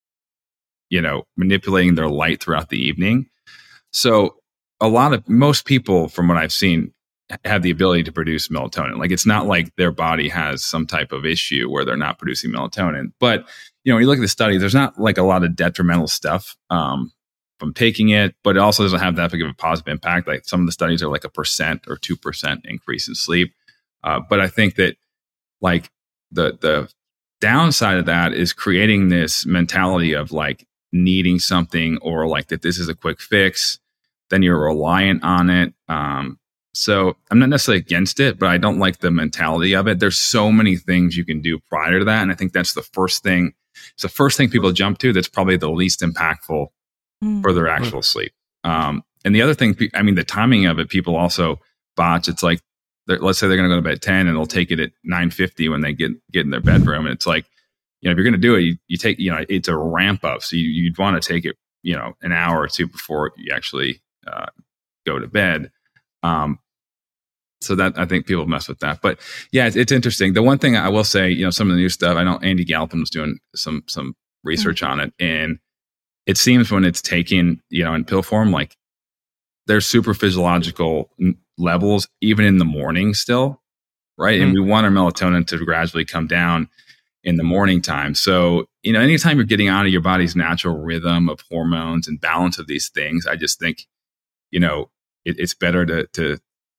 C: you know, manipulating their light throughout the evening. So a lot of, most people from what I've seen have the ability to produce melatonin. Like it's not like their body has some type of issue where they're not producing melatonin. But, you know, when you look at the study, there's not like a lot of detrimental stuff um, from taking it, but it also doesn't have that big of a positive impact. Like some of the studies are like a percent or two percent increase in sleep. Uh, but I think that like the, the downside of that is creating this mentality of like needing something, or like that this is a quick fix, then you're reliant on it. Um, so I'm not necessarily against it, but I don't like the mentality of it. There's so many things you can do prior to that. And I think that's the first thing. It's the first thing people jump to that's probably the least impactful mm. for their actual mm. sleep. Um, and the other thing, I mean, the timing of it, people also botch. It's like, let's say they're going to go to bed at ten and they'll take it at nine fifty when they get, get in their bedroom. And it's like, you know, if you're going to do it, you, you take, you know, it's a ramp up. So you, you'd want to take it, you know, an hour or two before you actually uh, go to bed. Um, so that, I think people mess with that, but yeah, it's, it's interesting. The one thing I will say, you know, some of the new stuff, I know Andy Galpin was doing some, some research mm-hmm. on it, and it seems when it's taken, you know, in pill form, like there's super physiological levels, even in the morning still. Right. Mm-hmm. And we want our melatonin to gradually come down in the morning time. So, you know, anytime you're getting out of your body's natural rhythm of hormones and balance of these things, I just think, you know, it, it's better to, to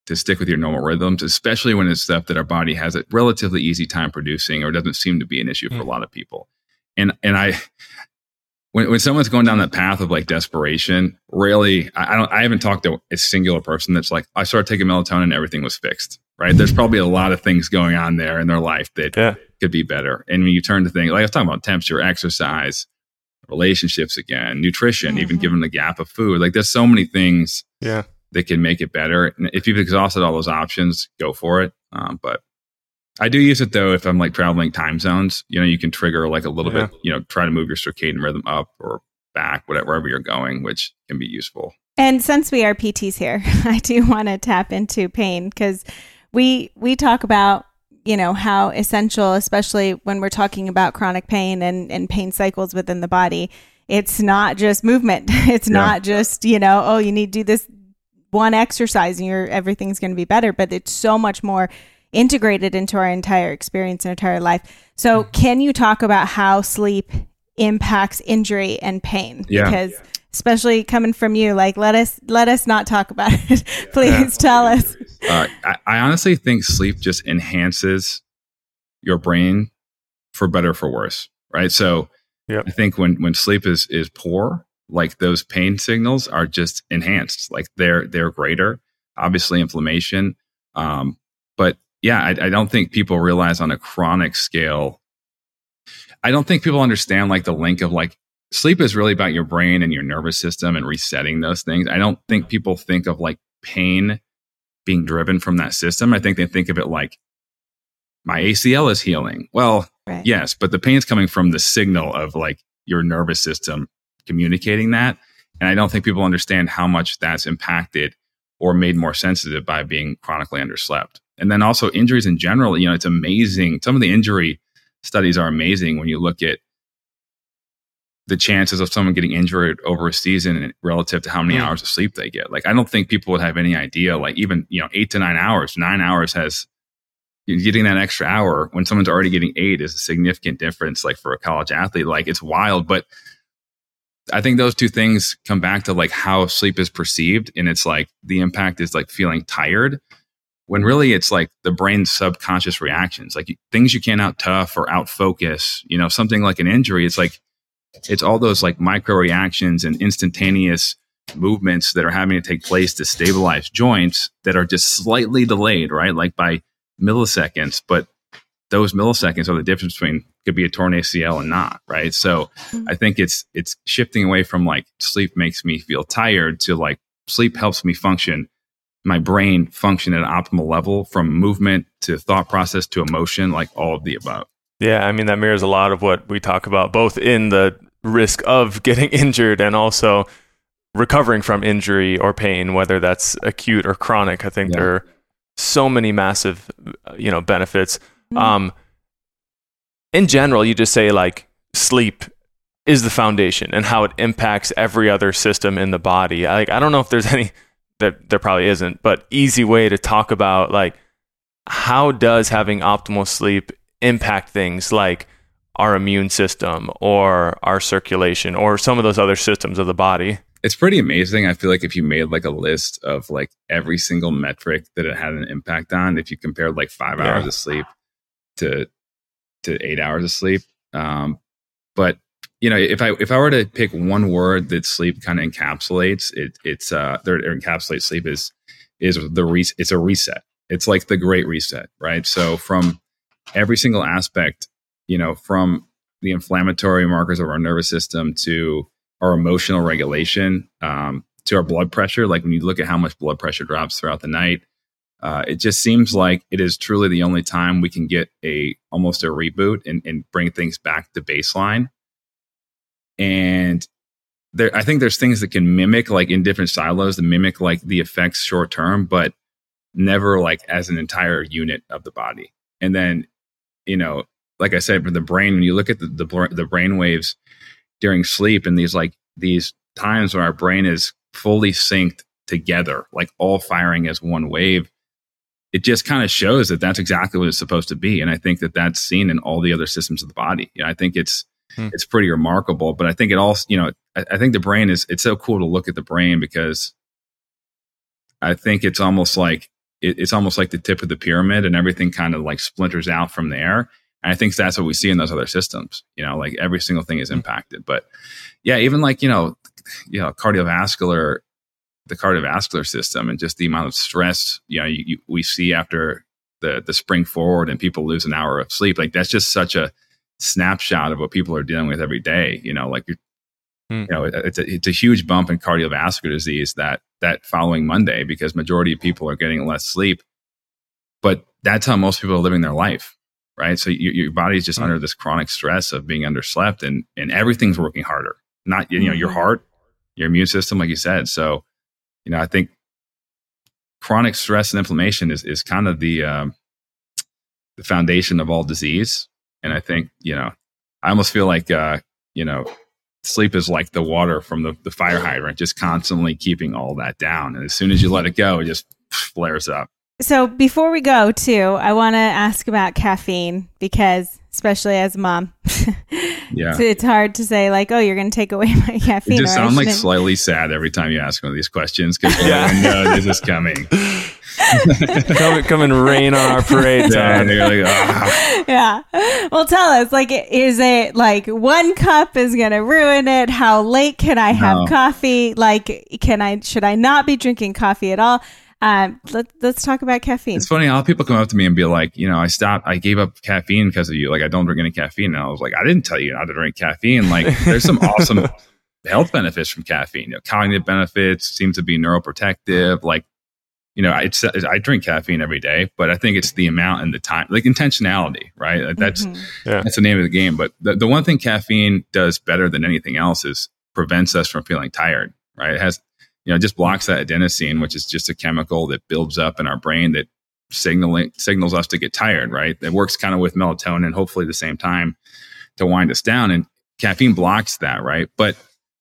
C: to stick with your normal rhythms, especially when it's stuff that our body has a relatively easy time producing or doesn't seem to be an issue for a lot of people. And and I, when when someone's going down that path of like desperation, really, I, I don't, I haven't talked to a singular person that's like, I started taking melatonin and everything was fixed. Right? There's probably a lot of things going on there in their life that yeah. could be better. And when you turn to things like I was talking about temperature, exercise, relationships again, nutrition, mm-hmm. even given the gap of food, like there's so many things. Yeah. that can make it better. And if you've exhausted all those options, go for it. Um, but I do use it though, if I'm like traveling time zones, you know, you can trigger like a little yeah. bit, you know, try to move your circadian rhythm up or back, whatever, wherever you're going, which can be useful.
D: And since we are P Ts here, I do want to tap into pain because we, we talk about, you know, how essential, especially when we're talking about chronic pain and, and pain cycles within the body, it's not just movement. It's yeah. not just, you know, oh, you need to do this one exercise and your everything's going to be better, but it's so much more integrated into our entire experience and entire life. So can you talk about how sleep impacts injury and pain?
C: Yeah.
D: Because especially coming from you, like let us let us not talk about it. Please yeah. tell us.
C: Uh, I, I honestly think sleep just enhances your brain for better or for worse, right? So yep. I think when when sleep is is poor, like those pain signals are just enhanced, like they're they're greater. Obviously, inflammation, um, but yeah, I, I don't think people realize on a chronic scale. I don't think people understand like the link of like sleep is really about your brain and your nervous system and resetting those things. I don't think people think of like pain being driven from that system. I think they think of it like my A C L is healing. Well, right. yes, but the pain's coming from the signal of like your nervous system communicating that. And I don't think people understand how much that's impacted or made more sensitive by being chronically underslept. And then also injuries in general, you know, it's amazing. Some of the injury studies are amazing when you look at the chances of someone getting injured over a season relative to how many mm. hours of sleep they get. Like, I don't think people would have any idea, like even, you know, eight to nine hours, nine hours has getting that extra hour when someone's already getting eight is a significant difference. Like for a college athlete, like it's wild, but I think those two things come back to like how sleep is perceived. And it's like the impact is like feeling tired when really it's like the brain's subconscious reactions, like things you can't out tough or out focus, you know, something like an injury. It's like, it's all those like micro reactions and instantaneous movements that are having to take place to stabilize joints that are just slightly delayed, right? Like by milliseconds, but those milliseconds are the difference between could be a torn A C L and not, right? So mm-hmm. I think it's it's shifting away from like sleep makes me feel tired to like sleep helps me function, my brain function at an optimal level from movement to thought process to emotion, like all of the above.
B: Yeah, I mean, that mirrors a lot of what we talk about, both in the risk of getting injured and also recovering from injury or pain, whether that's acute or chronic. I think yeah. there are so many massive, you know, benefits. Mm-hmm. Um, in general, you just say like sleep is the foundation and how it impacts every other system in the body. Like, I don't know if there's any, that there probably isn't, but easy way to talk about like how does having optimal sleep impact things like our immune system or our circulation or some of those other systems of the body.
C: It's pretty amazing. I feel like if you made like a list of like every single metric that it had an impact on, if you compared like five yeah. hours of sleep to to eight hours of sleep. Um, but you know, if I if I were to pick one word that sleep kind of encapsulates, it it's uh, or encapsulates sleep is is the re- it's a reset. It's like the great reset, right? So from every single aspect, you know, from the inflammatory markers of our nervous system to our emotional regulation, um, to our blood pressure. Like when you look at how much blood pressure drops throughout the night, uh, it just seems like it is truly the only time we can get a almost a reboot and, and bring things back to baseline. And there, I think there's things that can mimic, like in different silos, that mimic like the effects short term, but never like as an entire unit of the body. And then, you know, like I said, for the brain, when you look at the the, the brain waves during sleep and these like these times when our brain is fully synced together, like all firing as one wave, it just kind of shows that that's exactly what it's supposed to be. And I think that that's seen in all the other systems of the body. You know, I think it's hmm. it's pretty remarkable. But I think it also, you know, I, I think the brain is, it's so cool to look at the brain because I think it's almost like it, it's almost like the tip of the pyramid, and everything kind of like splinters out from there. And I think that's what we see in those other systems. You know, like every single thing is impacted. But yeah, even like, you know, you know, cardiovascular, the cardiovascular system, and just the amount of stress, you know, you, you, we see after the the spring forward and people lose an hour of sleep. Like that's just such a snapshot of what people are dealing with every day. You know, like, mm. you know, it, it's a, it's a huge bump in cardiovascular disease that, that following Monday, because majority of people are getting less sleep, but that's how most people are living their life. Right. So you, your body is just mm. under this chronic stress of being underslept, and, and everything's working harder, not, you know, mm-hmm. your heart, your immune system, like you said. So, you know, I think chronic stress and inflammation is, is kind of the, um, the foundation of all disease. And I think, you know, I almost feel like, uh, you know, sleep is like the water from the, the fire hydrant, just constantly keeping all that down. And as soon as you let it go, it just flares up.
D: So before we go too, I want to ask about caffeine, because especially as a mom,
C: yeah,
D: it's hard to say like, oh, you're going to take away my caffeine.
C: You just sound like slightly sad every time you ask one of these questions, because you know this is coming.
B: come, come and rain on our parade.
C: Yeah, you're like, oh.
D: Yeah. Well, tell us, like, is it like one cup is going to ruin it? How late can I have no. coffee? Like, can I, should I not be drinking coffee at all? Um, let, let's talk about caffeine.
C: It's funny, a lot of people come up to me and be like, you know, I stopped, I gave up caffeine because of you. Like, I don't drink any caffeine. And I was like, I didn't tell you not to drink caffeine. Like, there's some awesome health benefits from caffeine. You know, cognitive benefits, seem to be neuroprotective. Like, you know, I, I drink caffeine every day, but I think it's the amount and the time, like intentionality, right? Like that's, mm-hmm. yeah. that's the name of the game. But the, the one thing caffeine does better than anything else is prevents us from feeling tired, right? It has, you know, just blocks that adenosine, which is just a chemical that builds up in our brain that signaling signals us to get tired, right? It works kind of with melatonin, hopefully at the same time, to wind us down. And caffeine blocks that, right? But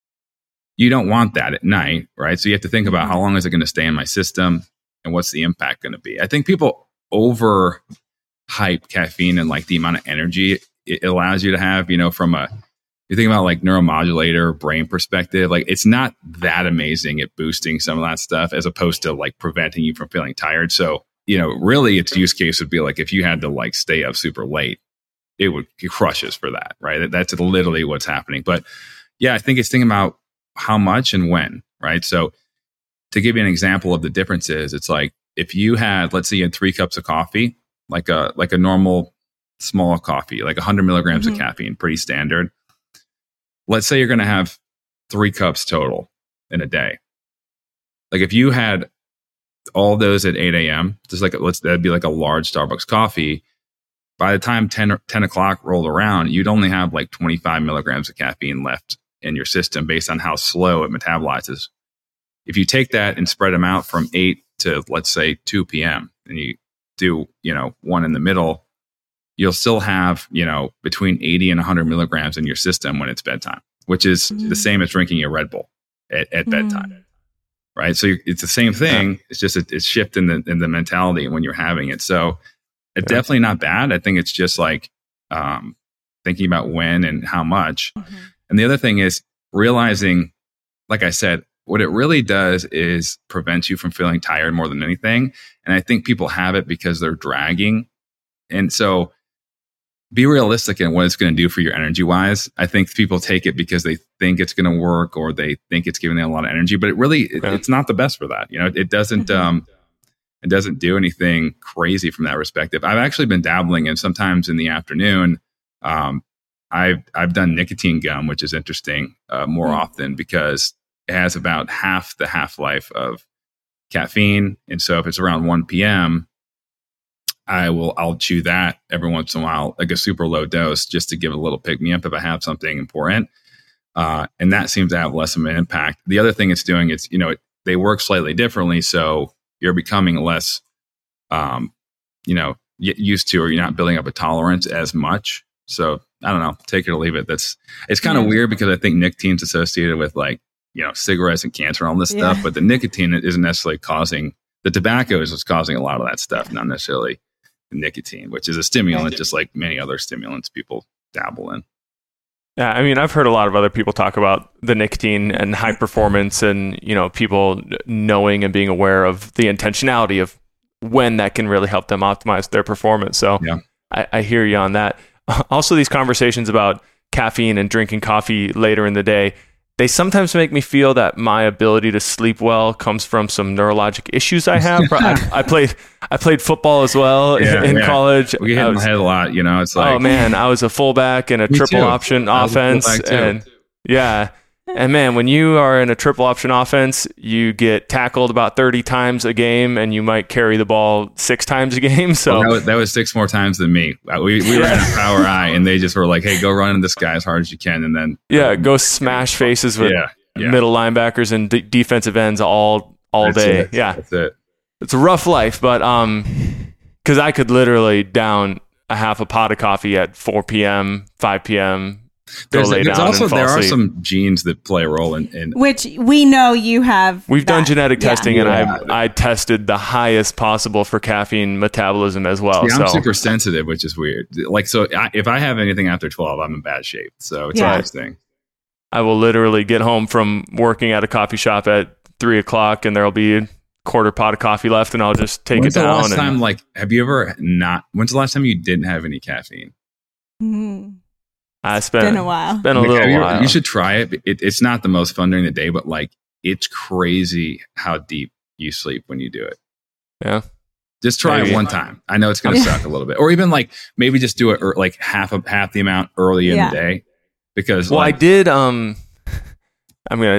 C: you don't want that at night, right? So you have to think about how long is it going to stay in my system and what's the impact going to be. I think people over hype caffeine and like the amount of energy it allows you to have, you know, from a, you think about like neuromodulator brain perspective, like it's not that amazing at boosting some of that stuff as opposed to like preventing you from feeling tired. So, you know, really its use case would be like if you had to like stay up super late, it would it crushes for that, right? That's literally what's happening. But yeah, I think it's thinking about how much and when, right? So to give you an example of the differences, it's like if you had, let's say you had three cups of coffee, like a like a normal small coffee, like one hundred milligrams mm-hmm. of caffeine, pretty standard. Let's say you're going to have three cups total in a day. Like if you had all those at eight a.m., just like let's that'd be like a large Starbucks coffee. By the time ten, ten o'clock rolled around, you'd only have like twenty-five milligrams of caffeine left in your system based on how slow it metabolizes. If you take that and spread them out from eight to let's say two p.m. and you do, you know, one in the middle, you'll still have, you know, between eighty and one hundred milligrams in your system when it's bedtime, which is mm. the same as drinking a Red Bull at, at mm. bedtime, right? So it's the same thing. It's just a, it's shift in the in the mentality when you're having it. So it's yeah. definitely not bad. I think it's just like um, thinking about when and how much. Mm-hmm. And the other thing is realizing, like I said, what it really does is prevent you from feeling tired more than anything. And I think people have it because they're dragging. And so be realistic in what it's going to do for your energy wise. I think people take it because they think it's going to work or they think it's giving them a lot of energy, but it really, it, it's not the best for that. You know, it doesn't, um, it doesn't do anything crazy from that perspective. I've actually been dabbling in sometimes in the afternoon. Um, I've, I've done nicotine gum, which is interesting, uh, more mm. often because it has about half the half-life of caffeine. And so if it's around one p.m., I will, I'll chew that every once in a while, like a super low dose, just to give a little pick me up if I have something important. Uh, and that seems to have less of an impact. The other thing it's doing is, you know, it, they work slightly differently. So you're becoming less, um, you know, used to, or you're not building up a tolerance as much. So I don't know, take it or leave it. That's, it's kind of yeah. weird because I think nicotine's associated with like, you know, cigarettes and cancer and all this yeah. stuff, but the nicotine isn't necessarily causing, the tobacco is what's causing a lot of that stuff, not necessarily the nicotine, which is a stimulant, just like many other stimulants people dabble in.
B: Yeah, I mean, I've heard a lot of other people talk about the nicotine and high performance and, you know, people knowing and being aware of the intentionality of when that can really help them optimize their performance. So
C: yeah.
B: I, I hear you on that. Also, these conversations about caffeine and drinking coffee later in the day, they sometimes make me feel that my ability to sleep well comes from some neurologic issues I have. I, I played I played football as well yeah, in yeah. college.
C: We get hit in the head a lot, you know. It's like,
B: oh man, I was a fullback in a triple too. option offense, and yeah. And man, when you are in a triple option offense, you get tackled about thirty times a game, and you might carry the ball six times a game. So
C: well, that, was, that was six more times than me. We we ran a power I, and they just were like, "Hey, go run into this guy as hard as you can," and then
B: yeah, um, go smash faces with yeah, yeah. middle linebackers and d- defensive ends all all
C: that's
B: day.
C: It.
B: Yeah,
C: that's it.
B: It's a rough life, but um, because I could literally down a half a pot of coffee at four p.m., five p.m.
C: There's, there's also there are some genes that play a role in, in
D: which we know you have.
B: We've
D: that.
B: done genetic testing,
D: yeah.
B: and yeah. I I tested the highest possible for caffeine metabolism as well.
C: See,
B: so.
C: I'm super sensitive, which is weird. Like, so I, if I have anything after twelve, I'm in bad shape. So it's yeah. interesting.
B: I will literally get home from working at a coffee shop at three o'clock, and there'll be a quarter pot of coffee left, and I'll just take
C: when's
B: it down.
C: When's the last
B: and,
C: time, like, have you ever not? When's the last time you didn't have any caffeine?
D: Mm-hmm.
B: I spent
D: been a while.
B: Been a
C: like,
B: little
C: you,
B: while.
C: You should try it. it. It's not the most fun during the day, but like it's crazy how deep you sleep when you do it.
B: Yeah.
C: Just try maybe. it one time. I know it's going to suck a little bit, or even like maybe just do it er, like half of half the amount early in yeah. the day. Because
B: well,
C: like,
B: I did. Um, I'm gonna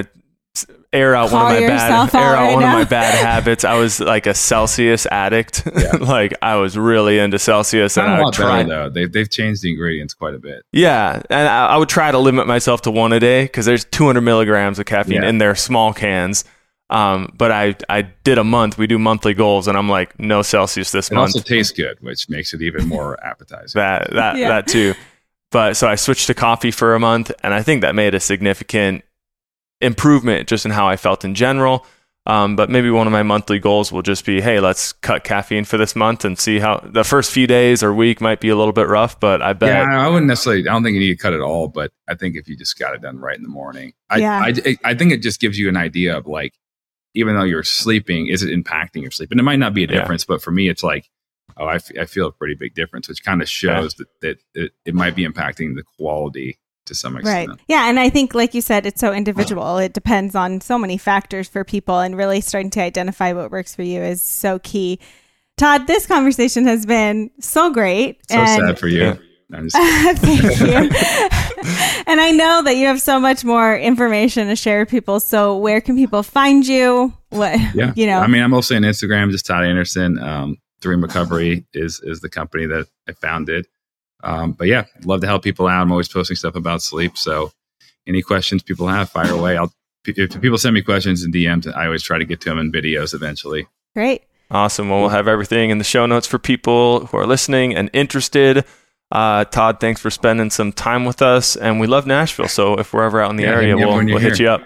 B: air out
D: Call
B: one of my bad air out
D: right
B: one
D: now.
B: of my bad habits. I was like a Celsius addict. Yeah. Like I was really into Celsius, and
C: a
B: I
C: lot
B: would try.
C: Better, though they've they've changed the ingredients quite a bit.
B: Yeah, and I, I would try to limit myself to one a day because there's two hundred milligrams of caffeine
C: yeah.
B: in their small cans. Um, but I I did a month. We do monthly goals, and I'm like no Celsius this
C: it
B: month.
C: It also tastes good, which makes it even more appetizing.
B: that that
D: yeah.
B: that too. But so I switched to coffee for a month, and I think that made a significant improvement just in how I felt in general. Um, but maybe one of my monthly goals will just be, hey, let's cut caffeine for this month and see how the first few days or week might be a little bit rough, but I bet.
C: Yeah, I wouldn't necessarily, I don't think you need to cut it all, but I think if you just got it done right in the morning, I,
D: yeah.
C: I, I think it just gives you an idea of like, even though you're sleeping, is it impacting your sleep? And it might not be a difference, yeah. but for me, it's like, oh, I, f- I feel a pretty big difference, which kind of shows yeah. that, that it, it might be impacting the quality to some extent.
D: Right. Yeah. And I think, like you said, it's so individual. It depends on so many factors for people, and really starting to identify what works for you is so key. Todd, this conversation has been so great.
C: So and sad for you.
B: Yeah.
C: I'm just
D: Thank you. And I know that you have so much more information to share with people. So where can people find you? What,
C: yeah.
D: you know,
C: I mean, I'm mostly on Instagram, just Todd Anderson. Um, Dream Recovery is, is the company that I founded. Um, but yeah, love to help people out. I'm always posting stuff about sleep. So any questions people have, fire away. I'll, if people send me questions in D Ms, I always try to get to them in videos eventually.
D: Great.
B: Awesome. Well, we'll have everything in the show notes for people who are listening and interested. Uh, Todd, thanks for spending some time with us. And we love Nashville. So if we're ever out in the
C: yeah,
B: area, we'll, we'll hit you up.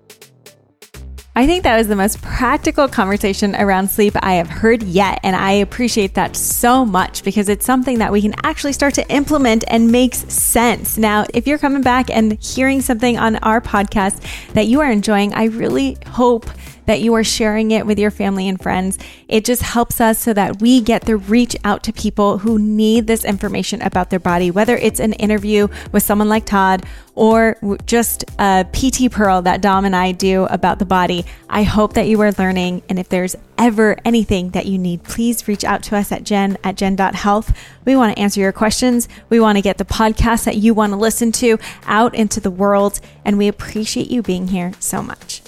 A: I think that was the most practical conversation around sleep I have heard yet. And I appreciate that so much because it's something that we can actually start to implement and makes sense. Now, if you're coming back and hearing something on our podcast that you are enjoying, I really hope that you are sharing it with your family and friends. It just helps us so that we get the reach out to people who need this information about their body, whether it's an interview with someone like Todd or just a P T Pearl that Dom and I do about the body. I hope that you are learning. And if there's ever anything that you need, please reach out to us at jen at jen dot health. We want to answer your questions. We want to get the podcast that you want to listen to out into the world. And we appreciate you being here so much.